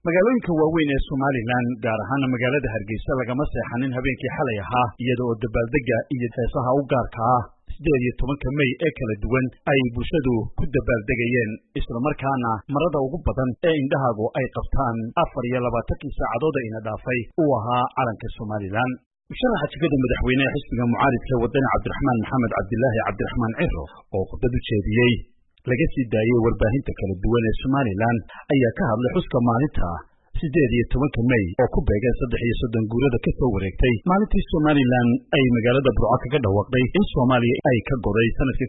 magaalooyinka waaweyn ee Somaliland gaar ahaan magaalada Hargeysa lagama seexanin habeenkii xalay ahaa iyadoo dabaaldega iyo heesaha u gaarka ah 18 May ee kala duwan ay bulshadu ku dabaaldegayeen isla markaana marada ugu badan ee indhahaagu ay qabtaan 24 saacadood ina dhaafay uu ahaa calanka Somaliland musharaxa jagada madaxweynaha xisbiga mucaaridka wadani Cabdiraxmaan Maxamed Cabdilaahi Cabdiraxmaan Ciro oo khudbad u jeediyay laga sii daayay warbaahinta kala duwan ee Somaliland ayaa ka hadlay xuska maalinta 18 May oo ku beegan 33 guurada ka soo wareegtay maalintii Somaliland ay magaalada Burco kaga dhawaaqday in Soomaaliya ay ka goday sanadkii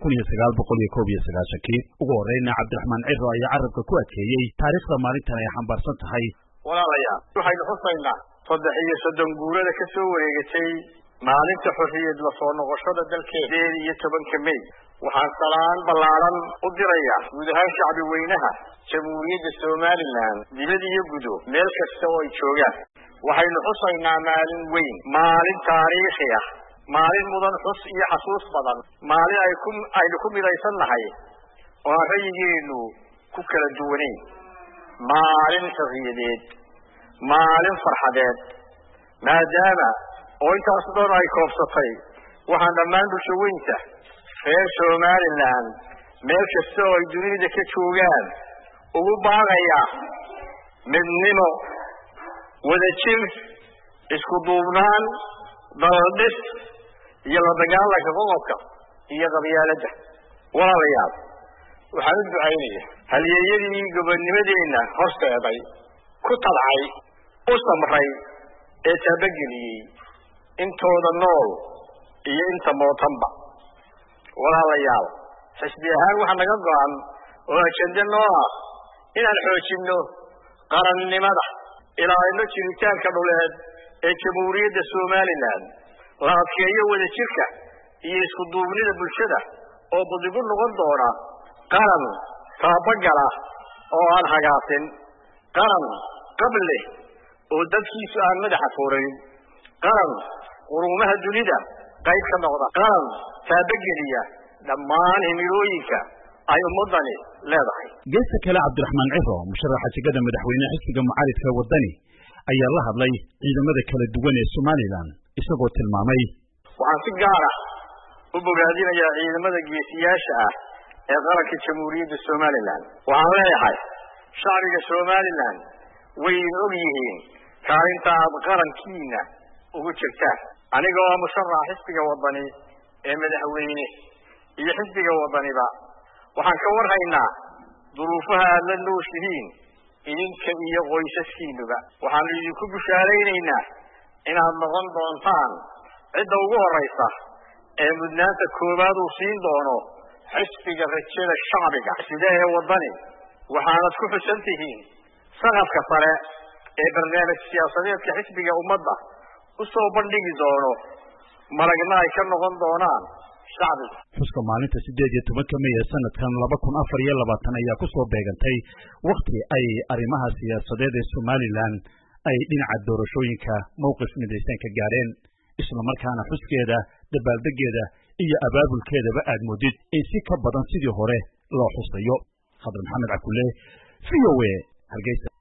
1991 ugu horreeyna Cabdiraxmaan Ciro ayaa carabka ku adkeeyay taariikhda maalintan ay xambaarsan tahay walaalayaal waxaynu xusaynaa 33 guurada ka soo wareegtay maalinta xorriyad la soo noqoshada dalkeena 18 May waxaan salaan ballaaran u dirayaa guud ahaan shacbi weynaha jamhuuriyadda Somaliland dibadda iyo gudo meel kasta oo ay joogaan waxaynu xusaynaa maalin weyn maalin taariikhi ah maalin mudan xus iyo xasuus badan maalin aynu ku midaysannahay oo ra'yigeenu ku kala duwanayn maalin xorriyadeed maalin farxadeed maadaama oo intaas dhan ay koobsatay waxaan dhammaan bulshooyinka reer Somaliland meel kasta oo ay dunida ka joogaan ugu baaqaya midnimo wadajir isku duubnaan daldhis iyo la dagaalanka qodobka iyo qabyaaladda walaalayaal waxaan u ducaynayaa halyeeyadii gobonnimadeena horseeday ku tabcay u samray ee tabageliyay intooda nool iyo inta mootanba walaalayaal xisbi ahaan waxa naga go'an oo ajende noo ah inaan xoojino qarannimada ilaalino jiritaanka dhuleed ee jamhuuriyadda Somaliland la adkeeyo wadajirka iyo isku duubnida bulshada oo badigu noqon doona qaran taabagala oo aan hagaasin qaran qable oo dadkiisu aan madaxa foorin qaran quruumaha dunida qayb ka noqda qaran taabageliya dhammaan himilooyinka ay ummadani leedahay geeska kale Cabdiraxmaan Ciro musharaxa jagada madaxweynaha xisbiga mucaaridka wadani ayaa la hadlay ciidamada kala duwan ee Somaliland isagoo tilmaamay waxaan si gaar ah u bogaadinayaa ciidamada geesiyaasha ah ee qaranka jamhuuriyadda Somaliland waxaan leeyahay shacbiga Somaliland way og yihiin kaalinta aad qarankiina ugu jirtaan anigoo musharaxa xisbiga wadani ee madaxweyne iyo xisbiga wadaniba waxaan ka warhaynaa duruufaha aad la nooshihiin idinka iyo qoysaskiinuba waxaan idinku bushaaraynaynaa inaad noqon doontaan cidda ugu horreysa ee mudnaanta koowaad uu siin doono xisbiga rajada shacbiga sida ee wadani waxaanad ku xusan tihiin saqafka sare ee barnaamij siyaasadeedka xisbiga ummadda u soo bandhigi doono maragna ay ka noqon doonaan shacbiga xuska maalinta 18 May ee sanadkan 2024 ayaa ku soo beegantay waqti ay arrimaha siyaasadeed ee Somaliland ay dhinaca doorashooyinka mowqif midaysan ka gaareen isla markaana xuskeeda dabaaldegeeda iyo abaabulkeedaba aad moodid in si ka badan sidii hore loo xusayo Khadar Maxamed Cabdulle VOA Hargeysa